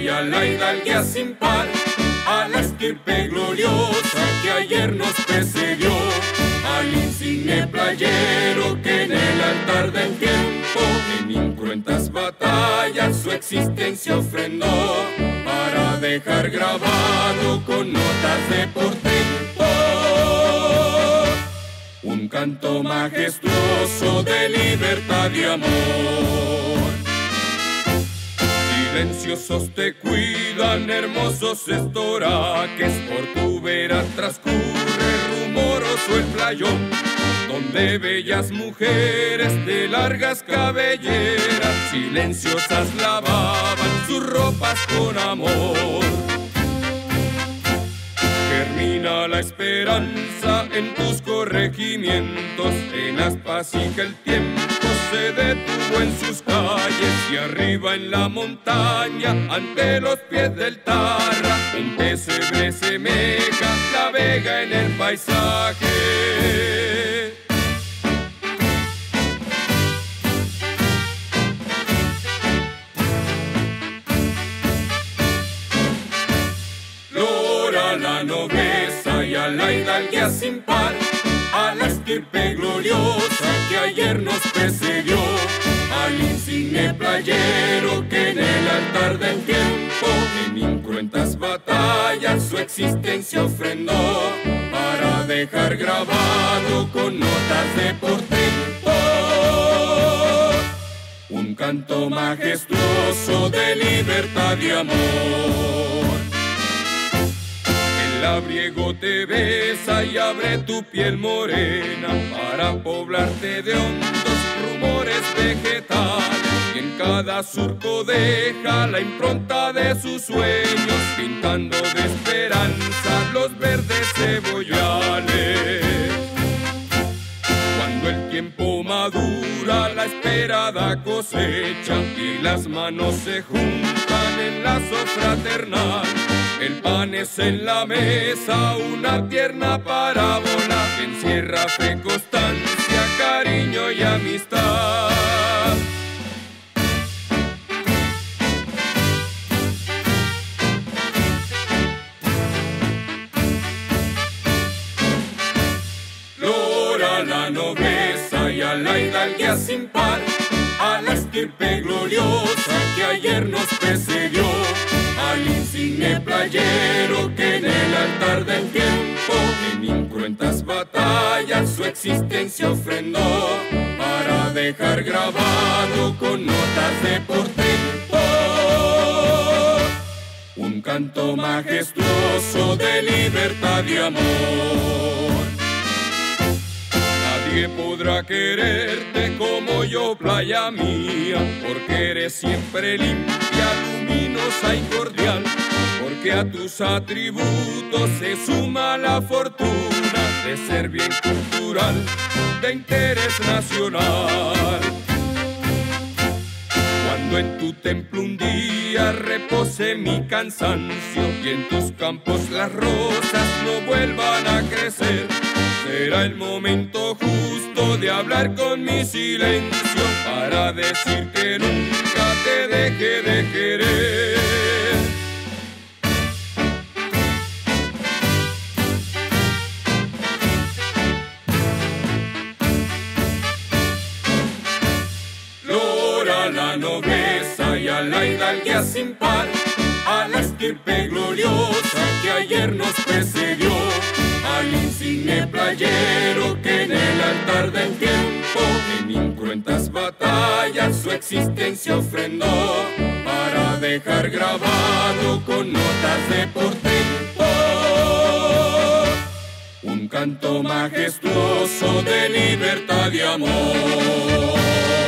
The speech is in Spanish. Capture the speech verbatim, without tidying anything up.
y a la hidalguía sin par, a la estirpe gloriosa que ayer nos precedió, al insigne playero que en el altar del tiempo en incruentas batallas su existencia ofrendó, para dejar grabado con notas de portento un canto majestuoso de libertad y amor. Silenciosos te cuidan hermosos estoraques, por tu vera transcurre rumoroso el playón, donde bellas mujeres de largas cabelleras silenciosas lavaban sus ropas con amor. Germina la esperanza en tus corregimientos, en Aspas y que el tiempo se detuvo en sus calles, y arriba en la montaña, ante los pies del Tarra, un pesebre semeja la vega en el paisaje. Lora la nobleza y a la hidalguía sin par, a la estirpe gloriosa que ayer nos precedió, al insigne playero que en el altar del tiempo en incruentas batallas su existencia ofrendó, para dejar grabado con notas de portento un canto majestuoso de libertad y amor. El labriego te besa y abre tu piel morena para poblarte de hondos rumores vegetales, y en cada surco deja la impronta de sus sueños, pintando de esperanza los verdes cebollales. Cuando el tiempo madura la esperada cosecha y las manos se juntan en lazo fraternal, el pan es en la mesa una tierna parábola que encierra fe, constancia, cariño y amistad. Lora la nobleza y a la hidalguía sin par, a la estirpe gloriosa que ayer nos precedió, al insigne playero que en el altar del tiempo en incruentas batallas su existencia ofrendó, para dejar grabado con notas de portento un canto majestuoso de libertad y amor. Nadie podrá quererte como yo, playa mía, porque eres siempre limpia, luminosa y cordial, porque a tus atributos se suma la fortuna de ser bien cultural, de interés nacional. Cuando en tu templo un día repose mi cansancio y en tus campos las rosas no vuelvan a crecer, será el momento justo de hablar con mi silencio para decir que nunca te deje de querer. Lora la nobleza y a la hidalguía sin par, a la estirpe gloriosa que ayer nos precedió, al insigne playero que en el altar del tiempo en incruentas batallas su existencia ofrendó, para dejar grabado con notas de portento un canto majestuoso de libertad y amor.